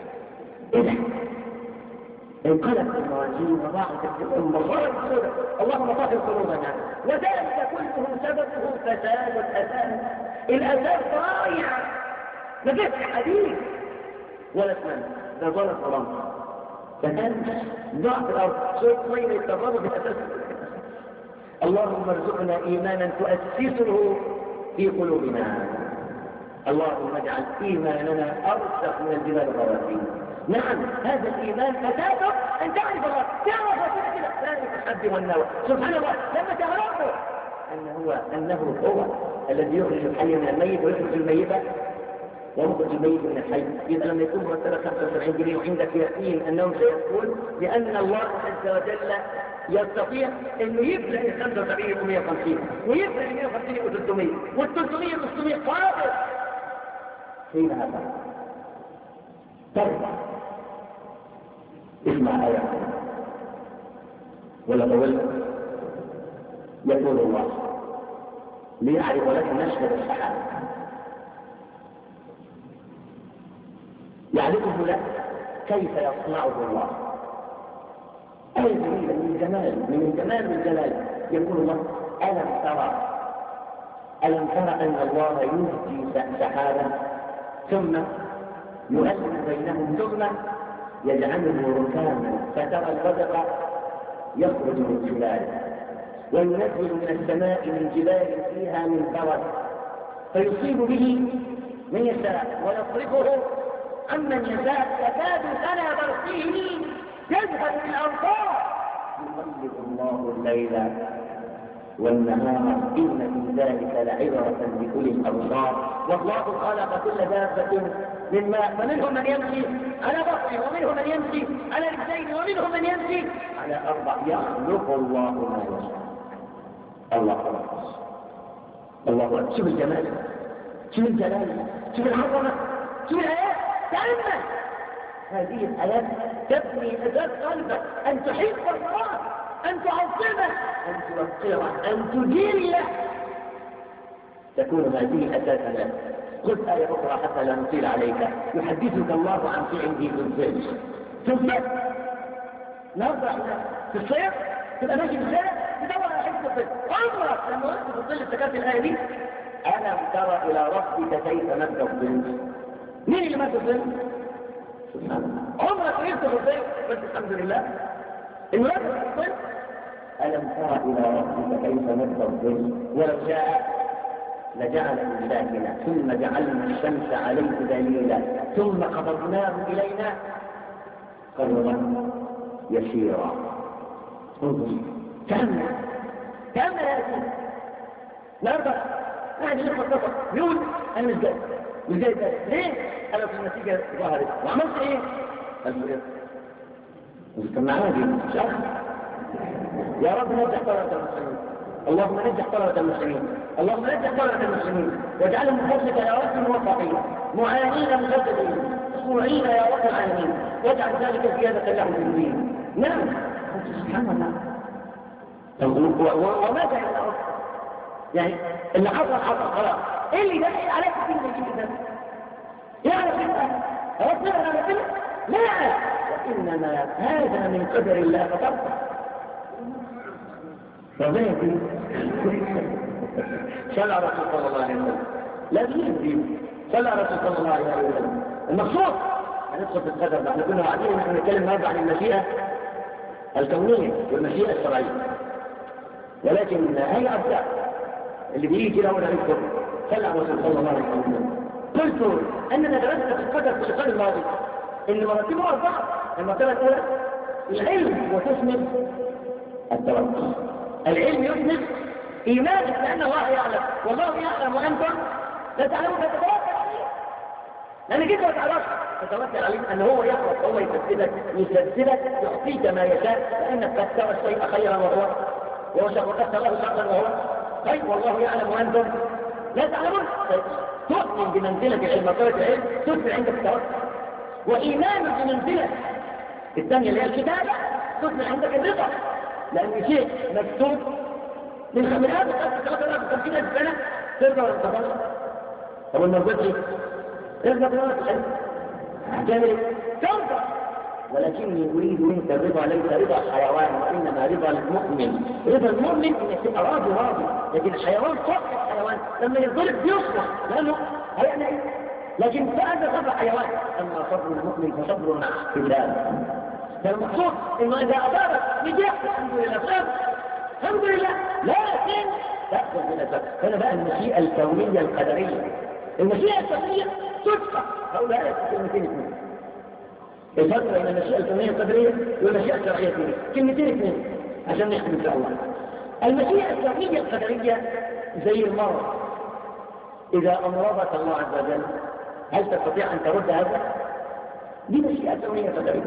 انقلبت الموازين وضاعت الأمة وصارت سودة. اللهم طهر قلوبنا، وذلك كله سببه فساد الأساس ضايع، ما فيش حديث ولا اسمه، ده ظلت ظلام، فكان ضاع في الأرض شوية مين يتضرب في الأساس. اللهم ارزقنا إيمانا تؤسسه في قلوبنا. اللهم اجعل إيماننا أرسخ من الجبال الرواسي. نعم، هذا الإيمان أساسه أن تعرف الله، تعرف كده ذلك الحد والنوى. سبحان الله، لما تعرفه أنه هو الذي يخرج الحي من الميت ويخرج الميت ويخرج الميت من الحي. إذا لما يكون مرتبة 75 جنيه وعندك يقين أنهم سيكون، لأن الله عز وجل يستطيع أنه يبدأ ال 75 يبقى 150، ويبدأ ال 150 يبقى 300، وال300 يبقى 600 قادر. حين هذا ترجع اسمع آيات ولا تولى. يقول الله ليعرض لك نشأة السحاب، يعرضه لك كيف يصنعه الله. آية جميلة من الجمال والجلال. يقول الله: ألم ترى أن الله يزجي سحابا ثم يؤلف بينهم ثم يجعله ركاما فترى الودق يخرج من خلاله وينزل من السماء من جبال فيها من برد فيصيب به من يشاء ويصرفه عمن يشاء يكاد سنا برقه يذهب بالأمطار يقلب الله الليل والنهار إن في ذلك لعبرة لأولي الأبصار. والله خلق كل دابة من ماء فمنهم من يمشي على بطنه ومنهم من يمشي على رجلين ومنهم من يمشي على 4 يخلق الله ما يشاء. الله أكبر الله أكبر. شوف الجمال، شوف الجلال، شوف العظمة، شوف الآيات. تأمل هذه الآيات تبني أساس قلبك أن تحب الله، أن تعظمه، أن توقره، أن تجله، تكون هذه أساسا. خذ آية أخرى حتى لا نطيل عليك. يحدثك الله عن فعله في الظل. في الظل نرجع في الصيف تبقى ماشي في الشارع تدور على حفظ الظل. عمرك لما وقت في الظل افتكرت الآية دي؟ ألم ترى إلى ربك كيف مد الظل؟ مين اللي مد الظل؟ سبحان الله. عمرك وقفت في الظل بس الحمد لله إنه مد الظل. ألم ترى إلى ربك كيف مد الظل ولو شاء لجعله ساكنا ثم جعلنا الشمس عليه دليلا ثم قبضناه إلينا قبضا يسيرا. انظر تأمل هذه النهارده قاعد يلقى الطفل يقول انا مش جاي ليه؟ انا في النتيجه ظهرت وعملت ايه؟ قال له ايه؟ كان معانا دي مش عارف. يا رب نجح طلبة المسلمين، اللهم نجح طلبة المسلمين، اللهم نجح طلبة المسلمين واجعلهم من فضلك يا رب موفقين معانين مجددين مصنوعين يا رب العالمين، واجعل ذلك زيادة لهم في الدين. نعم سبحان الله. وماذا يعني اللي حصل خلاص. ايه اللي داخل عليك في الجديد؟ يعرف انت ربنا على كده؟ لا، وانما هذا من قدر الله فقط. فماذا صلى رسول صلى الله عليه وسلم لا بيدي صلى رسول صلى الله عليه وسلم. المقصود هندخل في القدر. احنا كنا قاعدين نحن نتكلم النهارده عن المشيئه الكونيه والمشيئه الشرعيه، ولكن هي أبدأ اللي بيجي له ولا يذكر صلى الرسول صلى الله عليه وسلم. قلت أننا درسنا في القدر في اللقاء الماضي إن مراتبه 4. المرتبة الأولى العلم وتسند التوكل. العلم يسند إيمانك لأن الله يعلم والله يعلم وأنتم لا تعلمون فتتوكل عليه، لأنك أنت ما تعرفش تتوكل عليه أن هو يخلق هو يسددك يعطيك ما يشاء لأنك قد ترى الشيء خيرا وهو شر وقد له شرا وهو طيب والله يعلم وأنتم لا تعلمون. تؤمن بمنزلة العلم وقوة العلم تثبت عندك التوكل، وإيمان بمنزلة الثانية اللي هي الكتابة تثبت عندك الرضا، لأن شيء مكتوب من هذا 53,000 سنة ترضى ولا ترضى؟ طب الموجود ايه؟ ترضى ولا ترضى؟ تعمل ترضى، ولكني أريد منك الرضا ليس رضا الحيوان وإنما رضا المؤمن. رضا المؤمن إنك تبقى راضي، لكن الحيوان صح الحيوان لما يضرب بيصبح لأنه هيعمل إيه؟ لكن فأنت صبر حيوان، أما صبر المؤمن فصبر مع الله. فالمقصود إنه إذا أصابت نجاح الحمد لله صبر الحمد لله، لكن تأخذ من الأسباب. هنا بقى المشيئة الكونية القدرية. المشيئة الكونية تدفع هؤلاء كلمتين اثنين. الفرق بين المشيئة الكونية القدرية والمشيئة الشرعية الكونية كلمتين اثنين عشان نحكم إن شاء الله. المشيئة الكونية القدرية زي المرض، إذا أمرضك الله عز وجل هل تستطيع أن ترد هذا؟ دي مشيئة كونية قدرية.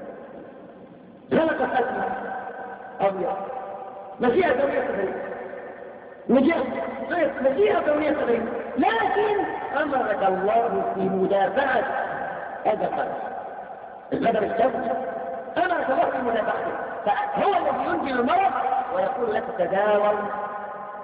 غلقت أسماء أبيض مشيئة كونية قدرية، نجاح مشيئة كونية قدرية، لكن أمرك الله في مدافعة هذا القدر الكوني. أمرك الله في مدافعته، فهو الذي ينزل المرض ويقول لك تداول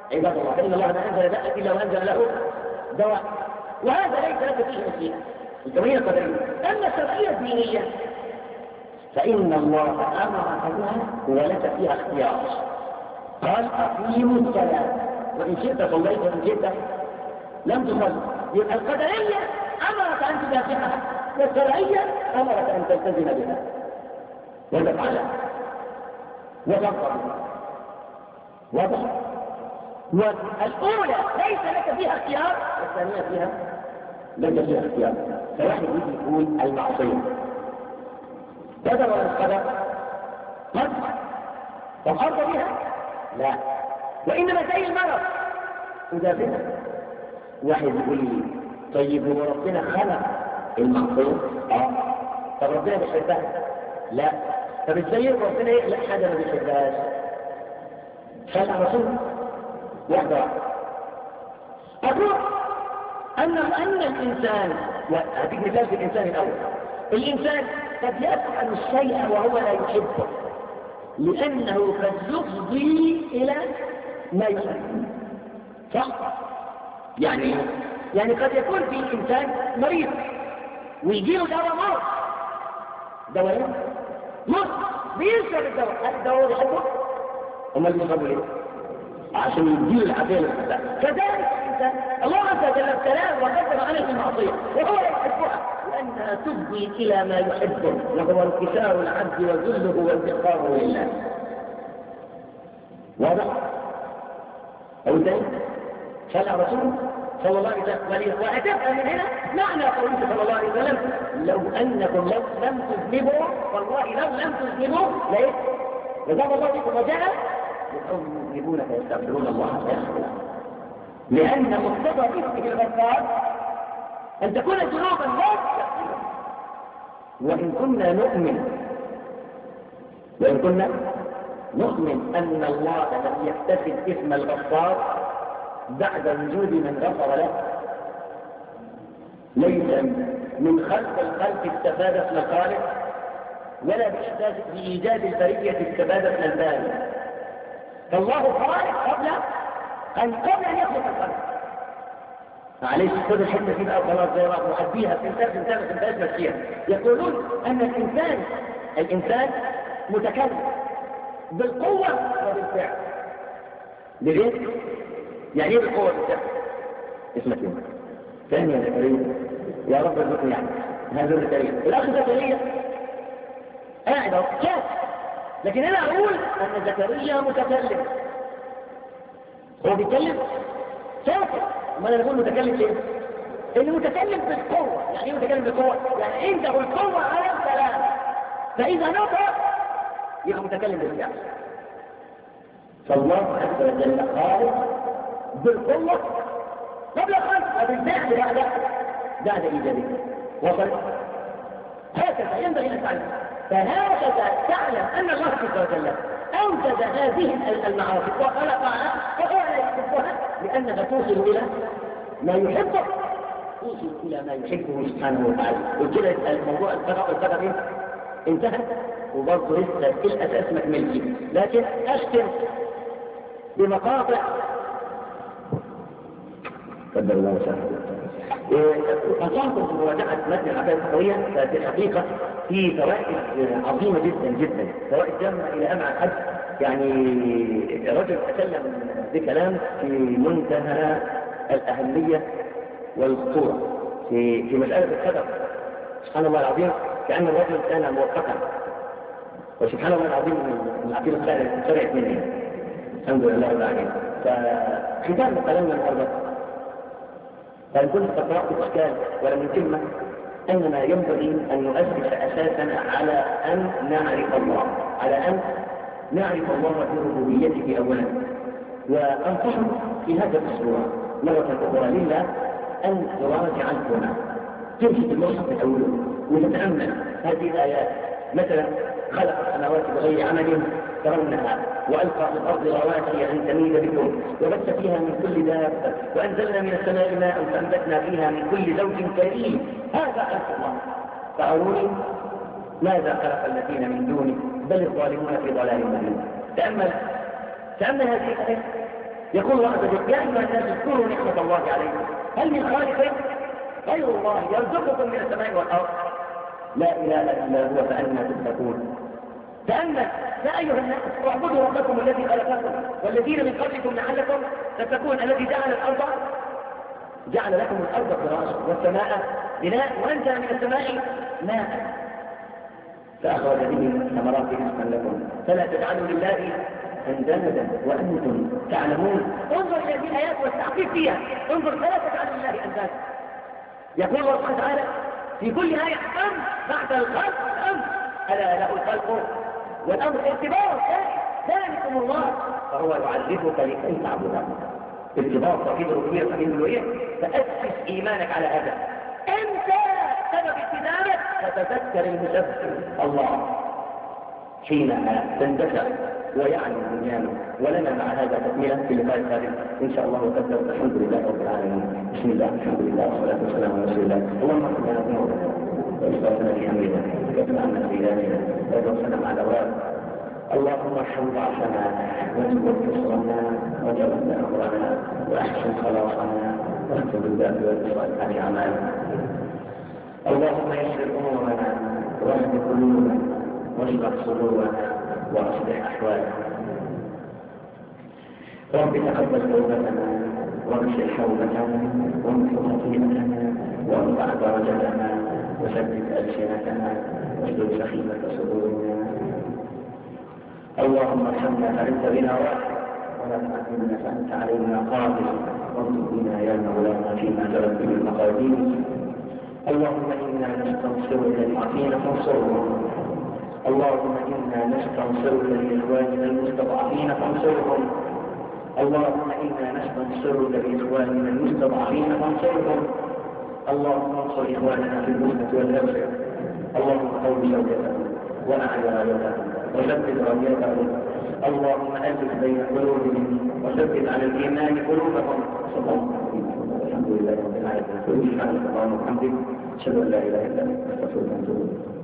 عباد الله، فإن الله ما أنزل داء إلا وأنزل له دواء، وهذا ليس لك فيه نصيب. الكونية القدرية. أما الشرعية الدينية فإن الله أمرك بها ولك فيها اختيار. قال أقيموا الصلاة وإن شئت صليت وإن شئت لم تصل. يبقى القدرية أمرك أن تدافعها، والشرعية أمرك أن تلتزم بها وتفعلها وتنقض بها. واضح؟ والأولى ليس لك فيها اختيار، والثانية فيها ليس فيها اختيار. فواحد يجي يقول المعصية قدر ولا قدر؟ قدر. طب أرضى بها؟ لا، وإنما زي المرض أدافعها. واحد يقول لي طيب هو ربنا خلق المعصية؟ طب ربنا بيحبها؟ لا. طب ازاي ربنا يخلق حاجة ما بيحبهاش؟ خلق رسول واحدة. أقول أن الإنسان، وهديك مثال في الإنسان الأول. الإنسان قد يفعل الشيء وهو لا يحبه لأنه قد يفضي إلى ما يحب. صح؟ يعني قد يكون في إنسان مريض ويجيله دواء موت، دواء موت بيشرب الدواء، الدواء يحبه هم اللي يشربوا ليه؟ عشان يديله العافية للإنسان. كذلك الإنسان الله عز وجل ابتلاه وقدم عليه المعصية وهو لا يحبها لأنها تفضي إلى ما يحبه، وهو انكسار العبد وذله وانتقامه لله. واضح؟ أو ثاني شرع رسوله صلى الله عليه وسلم. وأتبقى من هنا معنى قوله صلى الله عليه وسلم لو أنكم لم تذنبوا، والله لو لم تذنبوا ليه؟ وذاب الله بكم وجاء لقوم يذنبون فيستغفرون الله فيغفرون. لأن مقتضى اسمه الغفار أن تكون ذنوبا لا تستغفر. وإن كنا نؤمن أن الله لم يكتسب اسم الغفار بعد وجود من غفر له، ليس من خلق الخلق استفاد اسم الخالق، ولا بإيجاد البرية استفاد اسم الباري. فالله خالق قبل أن يخلق الخلق. معلش خذ الحته دي بقى وخلاص زي ما نعديها في انتاج مسيح. يقولون ان الانسان متكلم بالقوه وبالفعل. ليه؟ يعني ايه بالقوه وبالفعل؟ اسمك ايه؟ ثاني يا زكريا يا رب ارزقني يعني هذا زكريا. الاخ زكريا قاعد اهو شاف، لكن انا اقول ان زكريا متكلم. هو بيتكلم ساكت. ما انا بقول متكلم ليه؟ اللي متكلم بالقوه. يعني ايه متكلم بالقوه؟ يعني عنده القوه على الكلام، فاذا نطق يبقى متكلم بالفعل. فالله عز وجل خالق بالقوه قبل الخلق وبالفعل بعد ايجابه. وصل؟ هكذا ينبغي ان تعلم. فهكذا تعلم ان الله عز وجل أوجد هذه المعاصي وخلقها وهو لا يحبها لأنها توصل إلى ما يحبه، توصل إلى ما يحبه سبحانه وتعالى. وكده الموضوع القدر انتهى، وبرضه لسه الأساس مكملش، لكن أشتم بمقاطع قدر الله وسلم. أنصحكم بمراجعة متن العقائد الفقهية، ففي الحقيقة في فوائد عظيمة جدا جدا، فوائد جامة إلى أبعد حد. يعني رجل تكلم بكلام في منتهى الأهمية والخطورة في مسألة القدر. سبحان الله العظيم، كأن الرجل كان موفقا، وسبحان الله العظيم العقيدة سرعت مني الحمد لله العظيم. فختام كلامنا النهارده فإن كنت قرأت الإشكال ولم يتم أننا ينبغي أن نؤسس أساسا على أن نعرف الله في ربوبيته أولا. وأنصحكم في هذا الأسبوع مرة أخرى لله أن نراجع القرآن، تمسك المصحف من أوله وتتأمل هذه الآيات. مثلا خلق السماوات بغير عمل ترونها وألقى في الأرض رواسي أن تميد بكم وبث فيها من كل دابة وأنزلنا من السماء ماء فأنبتنا فيها من كل زوج كريم. هذا خلق الله، فأروني ماذا خلق الذين من دونه بل الظالمون في ضلال مبين. تأمل هذه الآية يقول الله عز وجل يا أيها الناس اذكروا نعمة الله عليكم هل من خالق غير الله يرزقكم من السماء والأرض لا إله إلا هو فأنى تتقون. فأنى يا أيها الناس اعبدوا ربكم الذي خلقكم والذين من قبلكم لعلكم تتقون الذي جعل لكم الأرض فراشا والسماء بناء وأنزل من السماء ماء فأخرج به ثمرات رزقا لكم فلا تجعلوا لله أندادا وأنتم تعلمون. انظر إلى هذه الآيات والتعقيب فيها انظر فلا تجعلوا لله أندادا. يقول الله سبحانه وتعالى في كل آية أمر بعد الخلق أمر ألا له الخلق والأمر ارتباط ذلكم الله فهو يعذبك لكي تعبده. ارتباط توحيد الربوبية وتوحيد الألوهية فأسس إيمانك على هذا. أنت سبب ابتدائك فتذكر المسبب الله حينها تندفع ويعلم بنيانه. ولنا مع هذا تكملة في اللقاء القادم إن شاء الله وقدر. الحمد لله رب العالمين. بسم الله الحمد لله والصلاة والسلام على رسول الله. اللهم اغفر لنا ذنوبنا واسلمنا في أمرنا وكفر عنا سيئاتنا وتوفنا مع الأولاد. اللهم ارحم ضعفنا وتب كسرنا وجعلنا أمرنا وأحسن خلاصنا واكتب الباب والصالحات أعمالنا. اللهم يسر أمورنا واهد قلوبنا واشرح صدورنا واصلح احوالنا. رب تقبل توبتنا واغفر حوبتنا وامحو خطيئتنا وارفع درجتنا وثبت السنتنا واسلل سخيمه صدورنا. اللهم ارحمنا فانت بنا واحد ولا تحملنا فانت علينا قادر وانصر بنا يا مولانا فيما جرت به المقادير. اللهم انا نستنصرك للعافين فانصرهم. اللهم إنا نستنصرك لإخواننا المستضعفين فانصرهم. اللهم إنا نستنصرك لإخواننا المستضعفين فانصرهم. اللهم انصر إخواننا في البوسنة والهرسك. اللهم قوي شوكتهم وأعلى رايتهم وثبت رايتهم. اللهم ألف بين قلوبهم وثبت على الإيمان قلوبهم. صلى الله عليه وسلم. الحمد لله رب العالمين. سبحانك اللهم وبحمدك أشهد أن لا إله إلا أنت أستغفرك وأتوب إليك.